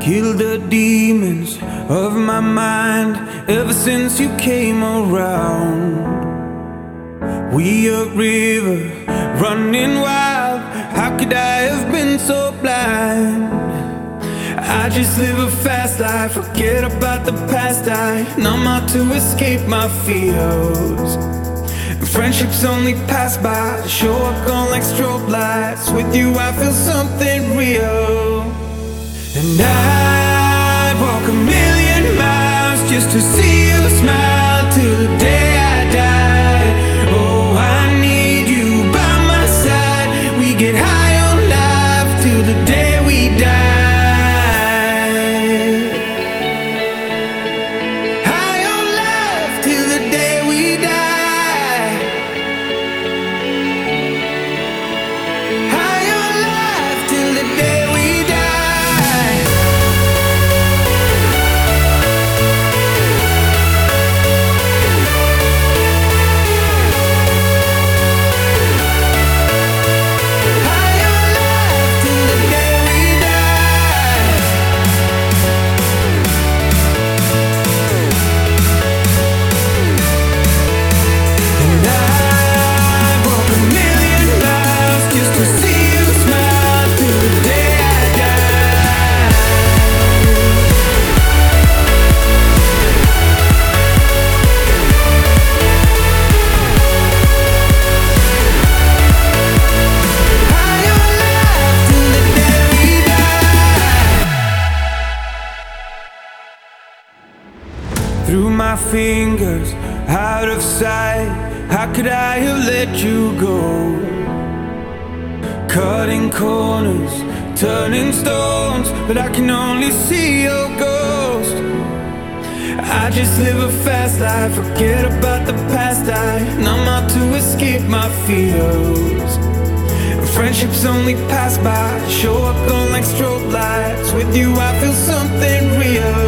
Kill the demons of my mind ever since you came around. We a river running wild. How could I have been so blind? I just live a fast life, forget about the past. I numb out to escape my fears. Friendships only pass by, show up gone like strobe lights. With you I feel something real. And I'd walk a million miles just to see you smile till the day I die. Oh, I need you by my side. We get high on life till the day we die. High on life till the day we die. High on life till the day we die. Through my fingers, out of sight. How could I have let you go? Cutting corners, turning stones, but I can only see your ghost. I just live a fast life, forget about the past. I numb out to escape my fears. Friendships only pass by, show up on like strobe lights. With you I feel something real.